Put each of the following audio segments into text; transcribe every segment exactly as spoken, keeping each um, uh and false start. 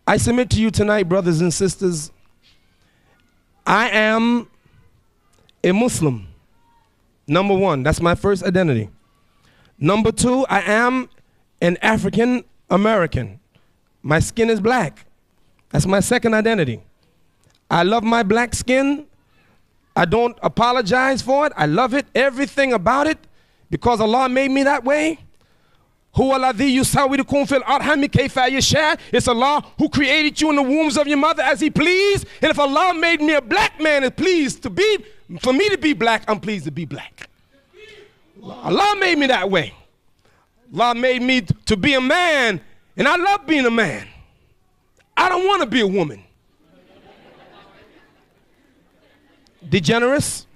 I submit to you tonight, brothers and sisters, I am a Muslim. Number one, that's my first identity. Number two, I am an African American. My skin is black. That's my second identity. I love my black skin. I don't apologize for it. I love it, everything about it, because Allah made me that way. It's Allah who created you in the wombs of your mother as He pleased. And if Allah made me a black man and pleased to be, for me to be black, I'm pleased to be black. Allah made me that way. Allah made me to be a man, and I love being a man. I don't want to be a woman. Degenerous.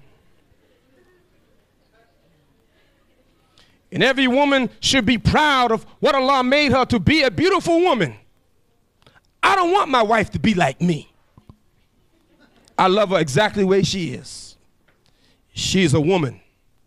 And every woman should be proud of what Allah made her to be, a beautiful woman. I don't want my wife to be like me. I love her exactly the way she is. She's a woman.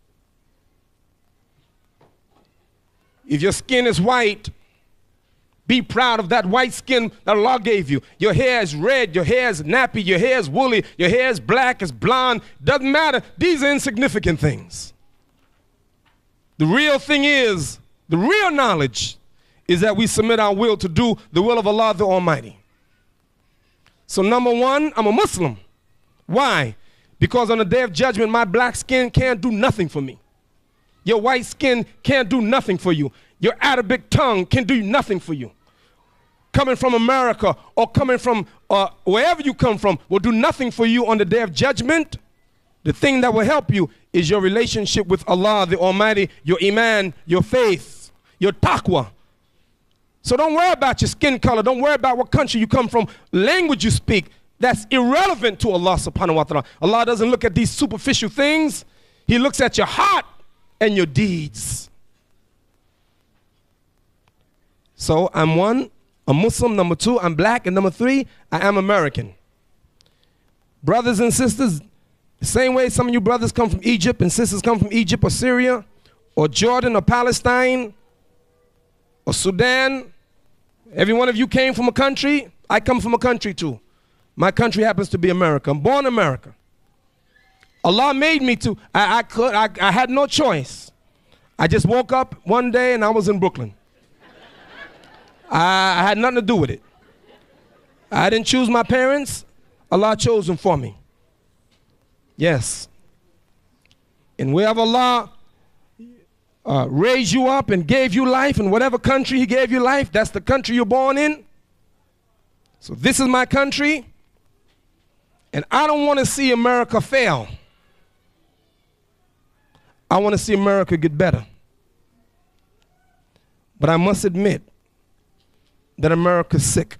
If your skin is white, be proud of that white skin that Allah gave you. Your hair is red, your hair is nappy, your hair is woolly, your hair is black, it's blonde. Doesn't matter. These are insignificant things. The real thing is, the real knowledge is that we submit our will to do the will of Allah the Almighty. So number one, I'm a Muslim. Why? Because on the day of judgment, my black skin can't do nothing for me. Your white skin can't do nothing for you. Your Arabic tongue can do nothing for you. Coming from America or coming from uh, wherever you come from will do nothing for you on the day of judgment. The thing that will help you is your relationship with Allah the Almighty, your iman, your faith, your taqwa. So don't worry about your skin color. Don't worry about what country you come from, language you speak. That's irrelevant to Allah subhanahu wa ta'ala. Allah doesn't look at these superficial things. He looks at your heart and your deeds. So I'm one, a Muslim. Number two, I'm black. And number three, I am American. Brothers and sisters, the same way some of you brothers come from Egypt and sisters come from Egypt or Syria or Jordan or Palestine or Sudan. Every one of you came from a country. I come from a country too. My country happens to be America. I'm born in America. Allah made me to. I, I, could, I, I had no choice. I just woke up one day and I was in Brooklyn. I, I had nothing to do with it. I didn't choose my parents. Allah chose them for me. Yes. And wherever Allah uh, raised you up and gave you life, in whatever country He gave you life, that's the country you're born in. So this is my country. And I don't want to see America fail. I want to see America get better. But I must admit that America's sick.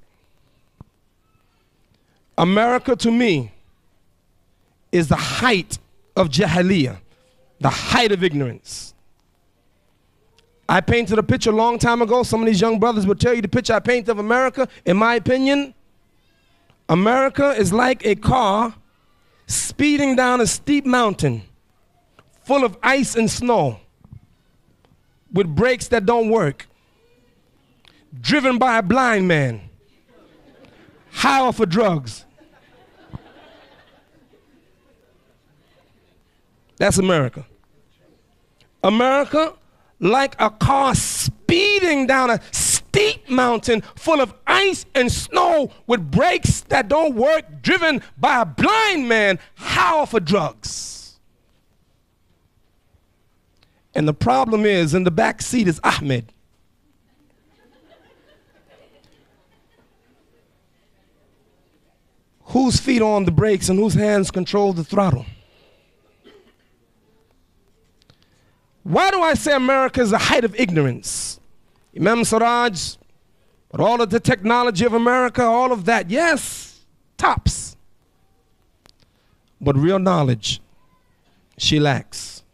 America, to me, is the height of jahiliyyah, the height of ignorance. I painted a picture a long time ago. Some of these young brothers will tell you the picture I painted of America. In my opinion, America is like a car speeding down a steep mountain full of ice and snow with brakes that don't work, driven by a blind man, high off of drugs. That's America. America, like a car speeding down a steep mountain full of ice and snow with brakes that don't work, driven by a blind man, high off of drugs. And the problem is, in the back seat is Ahmed. Whose feet are on the brakes and whose hands control the throttle? Why do I say America is the height of ignorance? Imam Siraj, but all of the technology of America, all of that, yes, tops. But real knowledge, she lacks.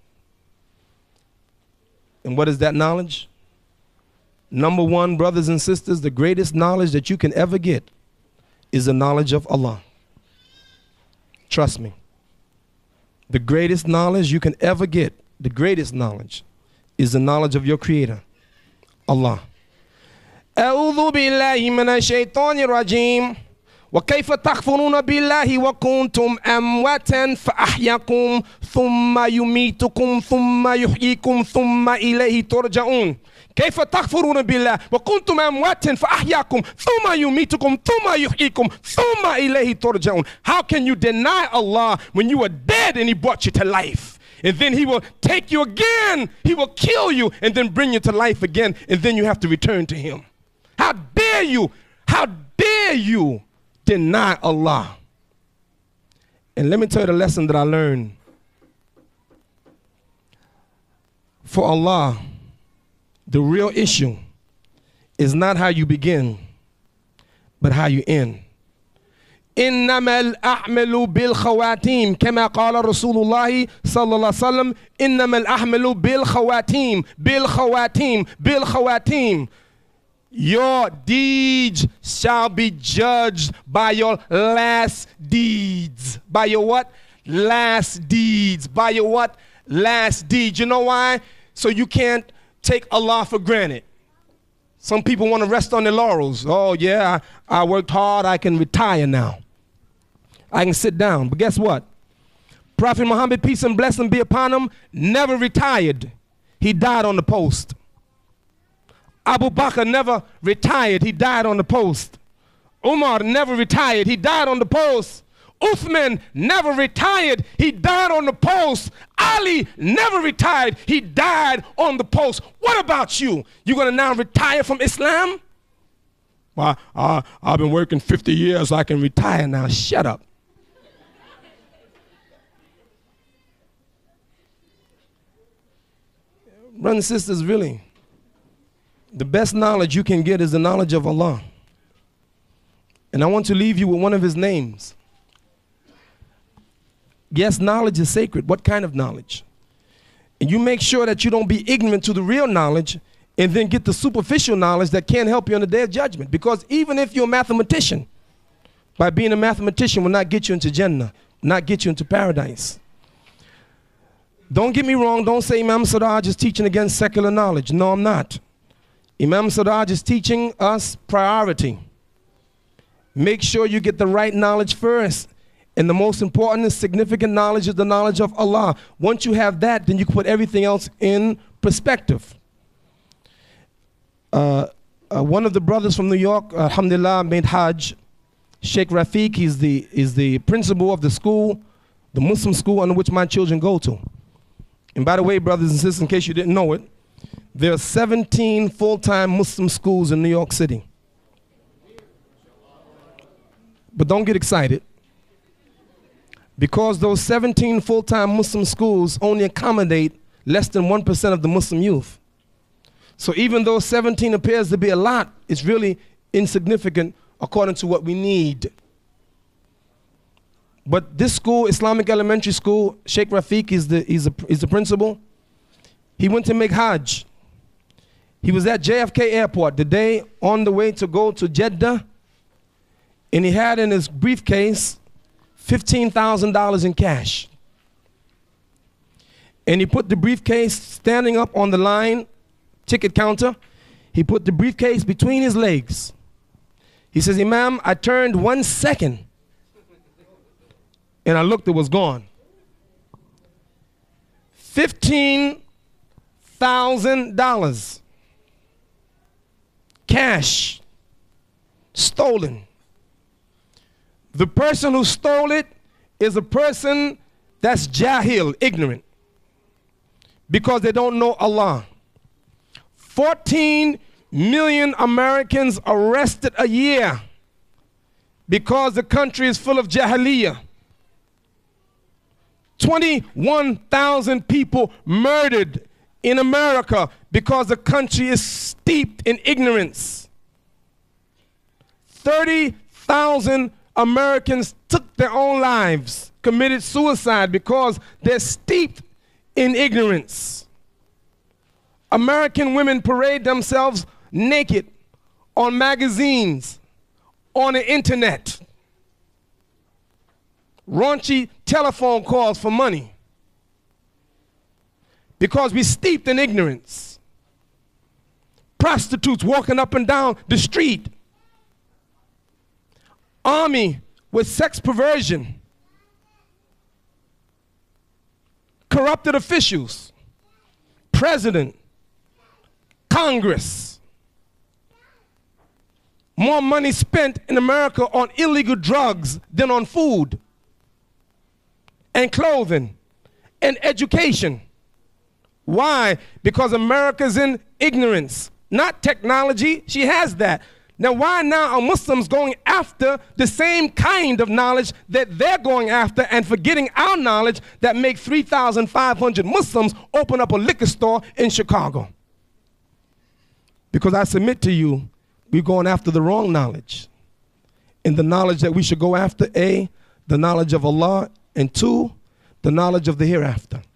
And what is that knowledge? Number one, brothers and sisters, the greatest knowledge that you can ever get is the knowledge of Allah. Trust me. The greatest knowledge you can ever get, the greatest knowledge, is the knowledge of your Creator, Allah. أعوذ بالله من الشيطان الرجيم وكيف تكفرون بالله وكنتم أمواتا فأحياكم ثم يميتكم ثم يحييكم ثم إليه ترجعون. كيف تكفرون بالله وكنتم أمواتا فأحياكم ثم يميتكم ثم يحييكم ثم إليه ترجعون. How can you deny Allah when you were dead and He brought you to life? And then He will take you again, He will kill you and then bring you to life again, and then you have to return to Him. How dare you, how dare you deny Allah? And let me tell you the lesson that I learned. For Allah, the real issue is not how you begin, but how you end. إنما الأعمال بالخواتيم كما قال رسول الله صلى الله عليه وسلم إنما الأعمال بالخواتيم بالخواتيم بالخواتيم. Your deeds shall be judged by your last deeds. By your what? Last deeds. By your what? Last deeds. You know why? So you can't take Allah for granted. Some people want to rest on their laurels. Oh yeah, I, I worked hard, I can retire now. I can sit down. But guess what? Prophet Muhammad, peace and blessing be upon him, never retired. He died on the post. Abu Bakr never retired. He died on the post. Umar never retired. He died on the post. Uthman never retired. He died on the post. Ali never retired. He died on the post. What about you? You going to now retire from Islam? Well, I, I've been working fifty years. I can retire now. Shut up. Brothers and sisters, really, the best knowledge you can get is the knowledge of Allah. And I want to leave you with one of His names. Yes, knowledge is sacred. What kind of knowledge? And you make sure that you don't be ignorant to the real knowledge and then get the superficial knowledge that can't help you on the day of judgment. Because even if you're a mathematician, by being a mathematician will not get you into Jannah, not get you into paradise. Don't get me wrong. Don't say Imam Siraj is teaching against secular knowledge. No, I'm not. Imam Siraj is teaching us priority. Make sure you get the right knowledge first. And the most important and significant knowledge is the knowledge of Allah. Once you have that, then you can put everything else in perspective. Uh, uh, one of the brothers from New York, uh, alhamdulillah, made Hajj. Sheikh Rafiq, he's the, is the principal of the school, the Muslim school under which my children go to. And by the way, brothers and sisters, in case you didn't know it, there are seventeen full-time Muslim schools in New York City. But don't get excited, because those seventeen full-time Muslim schools only accommodate less than one percent of the Muslim youth. So even though seventeen appears to be a lot, it's really insignificant according to what we need. But this school, Islamic Elementary School, Sheikh Rafiq is the, is, the, is the principal. He went to make Hajj. He was at J F K Airport the day on the way to go to Jeddah, and he had in his briefcase fifteen thousand dollars in cash. And he put the briefcase standing up on the line, ticket counter. He put the briefcase between his legs. He says, Imam, I turned one second, and I looked, it was gone. fifteen thousand dollars. Cash. Stolen. The person who stole it is a person that's jahil, ignorant, because they don't know Allah. fourteen million Americans arrested a year because the country is full of jahiliyyah. twenty-one thousand people murdered in America because the country is steeped in ignorance. thirty thousand Americans took their own lives, committed suicide because they're steeped in ignorance. American women parade themselves naked on magazines, on the internet. Raunchy telephone calls for money because we're steeped in ignorance. prostitutes walking up and down the street, army with sex perversion, corrupted officials, president, Congress. More money spent in America on illegal drugs than on food and clothing and education. Why? Because America's in ignorance, not technology. She has that. Now, why now are Muslims going after the same kind of knowledge that they're going after and forgetting our knowledge that make three thousand five hundred Muslims open up a liquor store in Chicago? Because I submit to you, we're going after the wrong knowledge. And the knowledge that we should go after, A, the knowledge of Allah, and two, the knowledge of the hereafter.